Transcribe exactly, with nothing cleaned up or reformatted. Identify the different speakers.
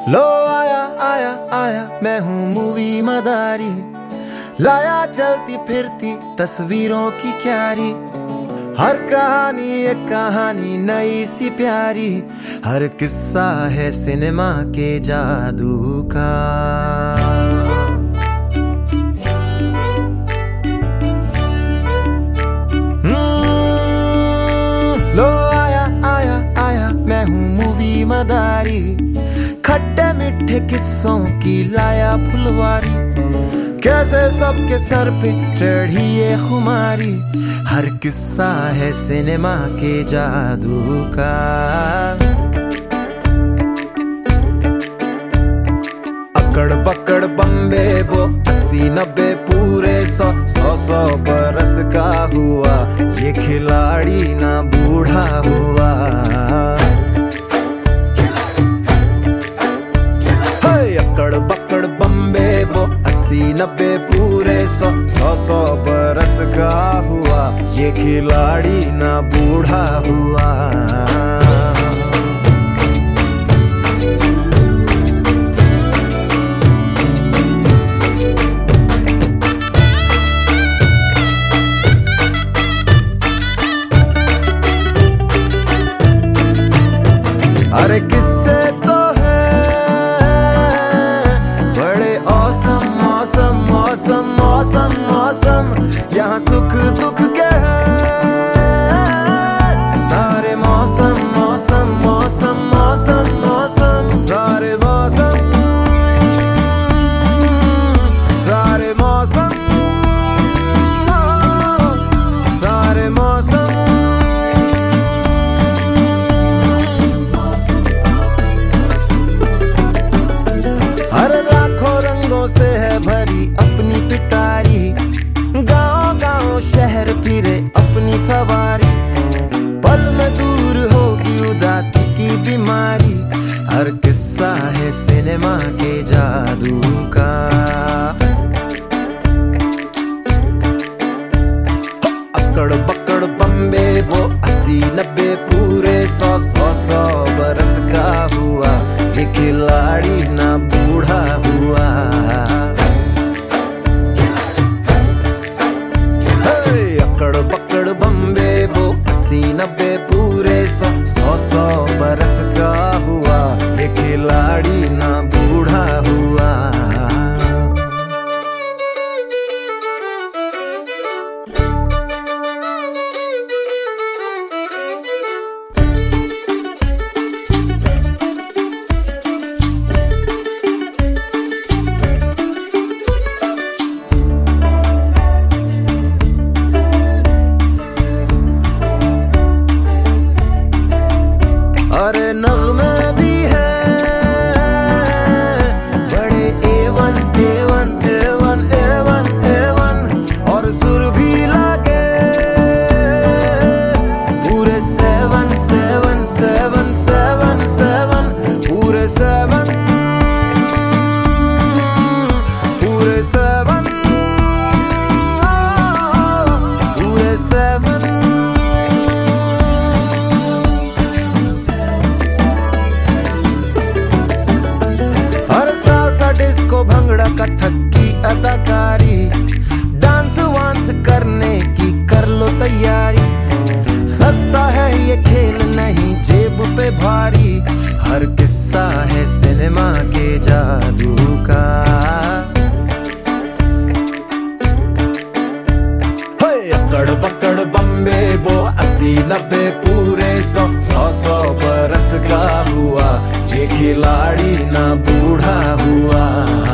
Speaker 1: लो आया आया आया मैं हूँ मूवी मदारी, लाया चलती फिरती तस्वीरों की क्यारी। हर कहानी एक कहानी नई सी प्यारी, हर किस्सा है सिनेमा के जादू का। लो आया आया आया मैं हूँ मूवी मदारी, खट्टे मीठे किस्सों की लाया फुलवारी। कैसे सबके सर पे चढ़ी ये खुमारी, हर किस्सा है सिनेमा के जादू का। अकड़ बकड़ बम्बे वो अस्सी नब्बे पूरे सौ सौ सौ बरस का हुआ, ये खिलाड़ी ना बूढ़ा हुआ। अकड़ बकड़ बम्बे वो अस्सी नब्बे पूरे सौ सौ सौ बरस का हुआ, ये खिलाड़ी ना बूढ़ा हुआ। अरे किस्से तो मौसम यहाँ सुख दुख के हैं सारे मौसम मौसम मौसम मौसम मौसम सारे मौसम सारे मौसम सारे मौसम। हर लाखों रंगों से है भरी अपनी पिटारी, गांव गांव शहर फिरे अपनी सवारी। पल में दूर होगी उदासी की बीमारी, हर किस्सा है सिनेमा के जादू का। अकड़ बकड़ बम्बे वो अस्सी नब्बे पूरे सौ सौ सौ बरस का हुआ, ये खिलाड़ी ना बूढ़ा हुआ। अकड़ बकड़ बम्बे वो अस्सी नब्बे पूरे सौ सौ सौ बरस का हुआ, ये खिलाड़ी ना बूढ़ा हुआ। अरे नग़्मे भी हैं बड़े A one A one A one A one A one, और सुर भी लगे पूरे seven seven seven seven seven पूरे सेवन पूरे सेवन पूरे सेवन। डिस्को भंगड़ा कथक की अदाकारी, डांस वांस करने की कर लो तैयारी। सस्ता है ये खेल नहीं जेब पे भारी, हर किस्सा है सिनेमा के जादू का। अकड़ बकड़ बम्बे वो अस्सी नब्बे पूरे सौ सौ सौ बरस का हुआ, ये खिलाड़ी ना बूढ़ा हुआ।